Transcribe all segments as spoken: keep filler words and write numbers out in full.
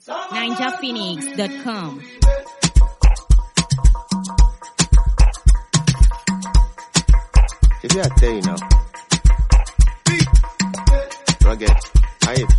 ninja phoenix dot com. If you are there, you know. Rugged. Hype.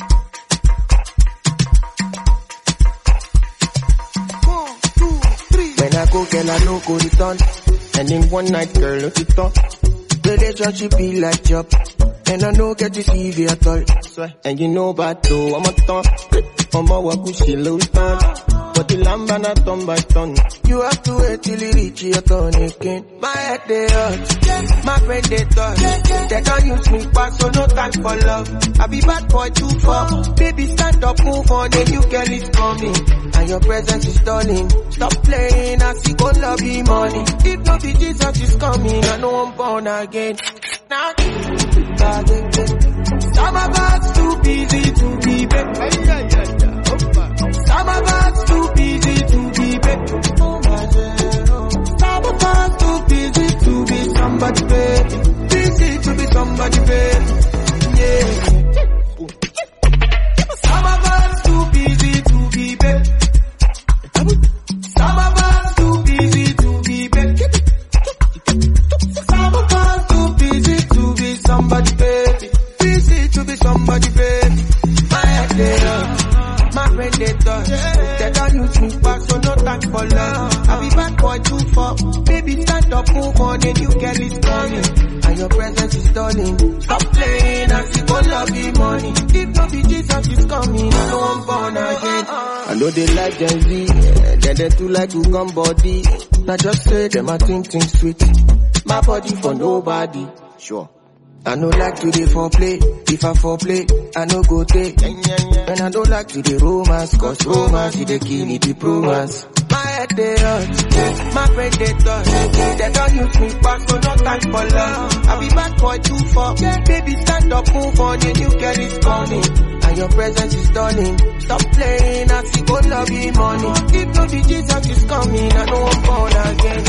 When I go, girl, I no go return. And in one night, girl, look it up. Relationship be like job. And I no get to see you at all. And you know about though, I'm a ton. I'm a wakushi low stand. But the lamb and a ton by ton. You have to wait till you reach your turn again. My head they hurt, my brain they touch. They don't use me back, so no time for love. I be bad boy too far. Baby stand up, move on, a new girl is coming. And your presence is stunning. Stop playing, I see go love you money. If no be Jesus is coming, I know I'm born again. Now, some of us too busy to be back. Some of us too busy to be back. Some of us too busy to be somebody baby. Busy to be somebody baby. Yeah. Some of us too busy to be back. Some of us too busy to be back. Some of us too busy to be somebody baby. Busy to be somebody baby. My head they up, my brain they touch. They don't use me back, so no time for love. I be bad boy too far. Baby stand up, move on, a new girl is coming. And your presence is stunning. Stop playing, I see go love you money. If no be Jesus is coming, I know I'm born again. I know they like Gen Z, then they too like to come body. Now just say them I think things sweet. My body for nobody, sure. I no like to dey foreplay. If I foreplay, I no go take. And I don't like to dey romance, cause romance is the kill me the romance. My head they hurt, my brain they touch. They don't use me back, so no time for love. I be bad boy too far. Baby stand up, move on, a new girl is coming. And your presence is stunning. Stop playing, I see go love you money. If no be Jesus is coming, I know I'm born again.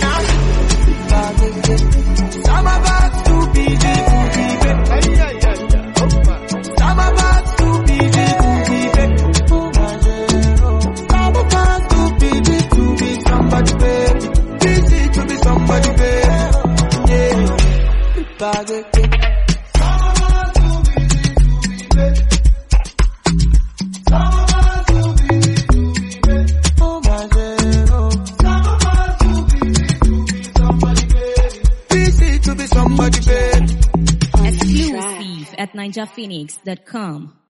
Some of us too busy to be back. Some of us too busy to be back. Some of us too busy to be somebody baby. Busy to be somebody baby. Yeah. Some of us too busy to be back. Some of us too busy to be back. Oh my God. Some of us too busy to be somebody baby. Busy to be somebody baby. Exclusive at ninja phoenix dot com.